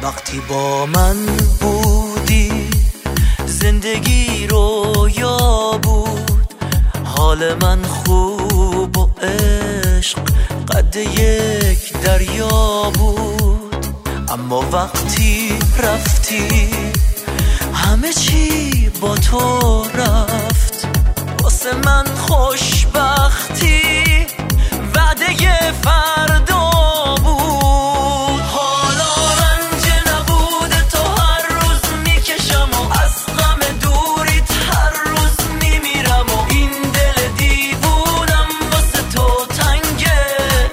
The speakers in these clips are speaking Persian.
وقتی با من بودی زندگی رویا بود، حال من خوب و عشق قد یک دریا بود. اما وقتی رفتی همه چی با تو رفت، واسه من خوشبختی وعده فردا بود. حالا رنج نبود تو هر روز میکشم و از غم دوریت هر روز میمیرم و این دل دیوونم واسه تو تنگه.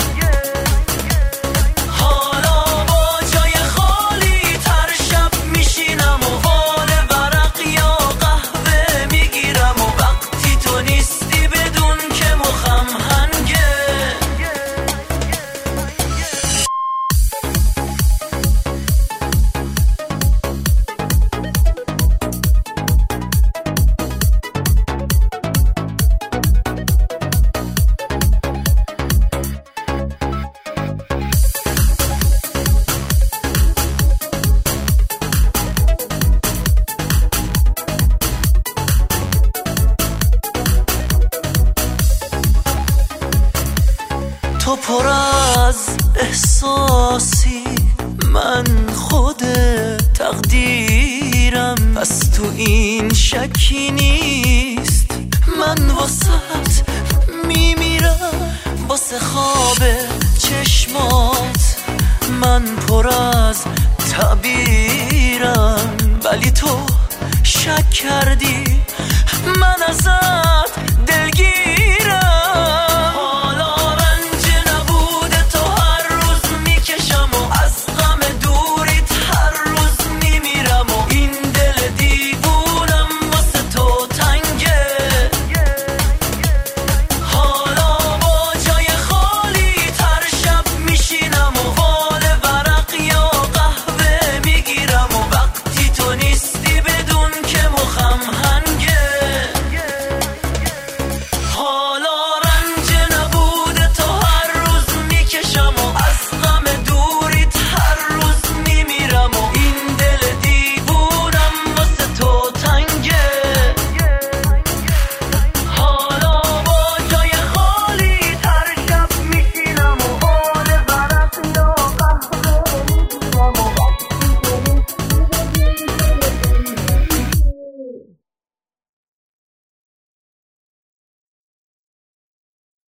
حالا با جای خالی تر شب میشینم و وال ورق یا قهوه میگیرم و وقتی تو نیستی بدون که مخم هنگه. تو پر از احساسی، من خود تقدیرم، پس تو این شکی نیست. من واسه میمیرم، واسه خواب چشمات من پر از تعبیرم، ولی تو شک کردی من ازم